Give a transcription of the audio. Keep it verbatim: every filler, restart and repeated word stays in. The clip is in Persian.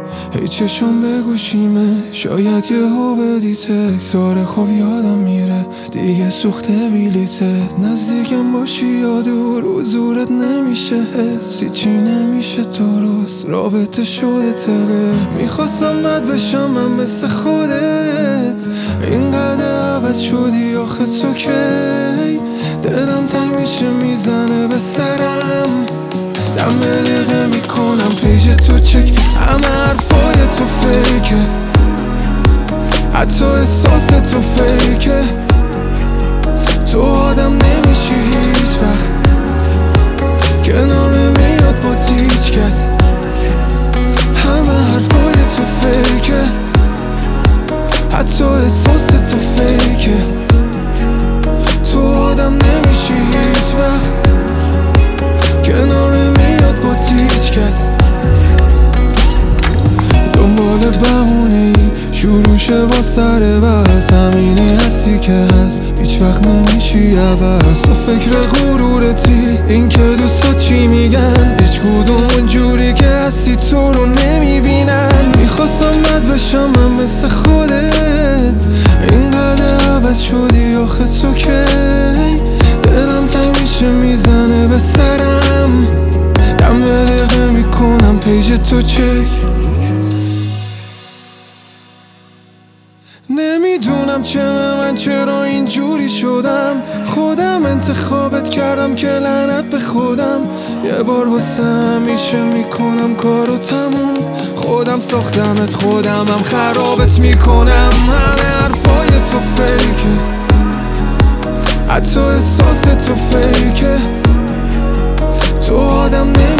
هی چشم به گوشیمه، شاید یه هو بدی تکزاره. خب یادم میره دیگه سوخته بیلیتت. نزدیکم باشی یا دور حضورت نمیشه حس. هیچی نمیشه درست، رابطه شده تله. میخواستم بد بشم من مثل خودت، اینقدر عوض شدی آخه تو کی. دلم تنگ میشه میزنه به سرم، دم به دقیقه میکنم پیج تو چک. همه حرفای تو فیکه، حتی احساس تو فیکه. تو آدم نمیشی هیچ وقت، کنار نمیاد با هیچ کس. همه حرفای تو فیکه، حتی احساس تو فیکه. تو آدم نمیشی هیچ وقت، کنار نمیاد با هیچ کس. دنبال بهونه ای شروع شه با سر بس، همینی هستی که هست هیچ وقت نمیشی عوض. تو فکر غرورتی این که دوستا چی میگن، هیچ کدوم اونجوری که هستی تو رو نمیبینن. میخواستم بد بشم من مثل خودت، اینقدر عوض شدی آخه تو کی. دلم تنگ میشه میزنه به سرم، دم به دقیقه میکنم پیج تو چک. نمیدونم چه من چرا اینجوری شدم، خودم انتخابت کردم که لعنت به خودم. یه بار واسه همیشه میکنم کارو تموم، خودم ساختمت خودمم خرابت میکنم. همه حرفای تو فیکه، حتی احساس تو فیکه. تو آدم نمی